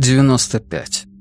95.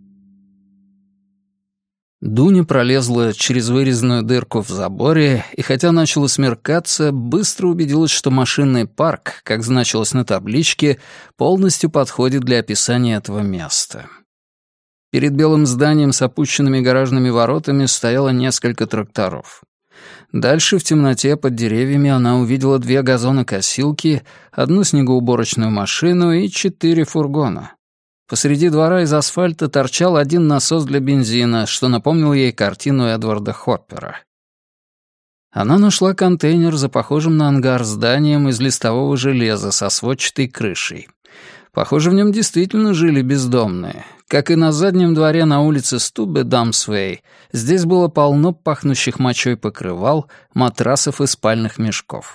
Дуня пролезла через вырезанную дырку в заборе и, хотя начало смеркаться, быстро убедилась, что машинный парк, как значилось на табличке, полностью подходит для описания этого места. Перед белым зданием с опущенными гаражными воротами стояло несколько тракторов. Дальше в темноте под деревьями она увидела 2 газонокосилки, 1 снегоуборочную машину и 4 фургона. Посреди двора из асфальта торчал 1 насос для бензина, что напомнило ей картину Эдварда Хоппера. Она нашла контейнер за похожим на ангар зданием из листового железа со сводчатой крышей. Похоже, в нем действительно жили бездомные. Как и на заднем дворе на улице Стубе-Дамсвей, здесь было полно пахнущих мочой покрывал, матрасов и спальных мешков.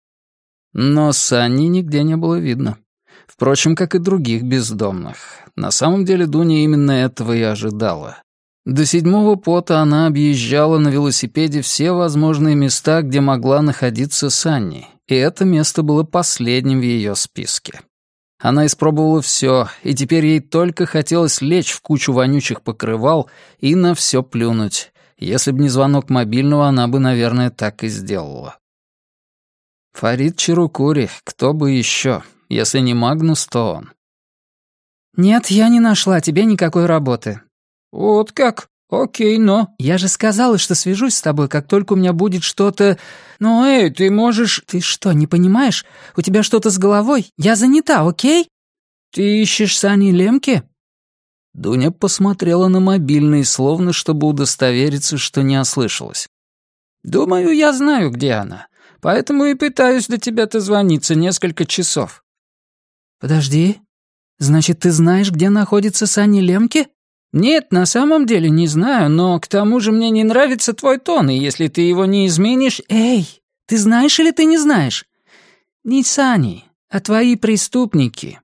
Но Санни нигде не было видно. Впрочем, как и других бездомных. На самом деле Дуня именно этого и ожидала. До 7-го пота она объезжала на велосипеде все возможные места, где могла находиться Санни, и это место было последним в ее списке. Она испробовала все, и теперь ей только хотелось лечь в кучу вонючих покрывал и на все плюнуть. Если бы не звонок мобильного, она бы, наверное, так и сделала. Фарид Чарукури, кто бы еще? Если не Магнус, то он. «Нет, я не нашла тебе никакой работы». «Вот как? Окей, но...» «Я же сказала, что свяжусь с тобой, как только у меня будет что-то...» «Ну, эй, ты можешь...» «Ты что, не понимаешь? У тебя что-то с головой? Я занята, окей?» «Ты ищешь Санни Лемке?» Дуня посмотрела на мобильный, словно чтобы удостовериться, что не ослышалась. «Думаю, я знаю, где она. Поэтому и пытаюсь до тебя дозвониться несколько часов». «Подожди. Значит, ты знаешь, где находится Санни Лемке?» «Нет, на самом деле не знаю, но к тому же мне не нравится твой тон, и если ты его не изменишь...» «Эй, ты знаешь или ты не знаешь?» «Не Санни, а твои преступники».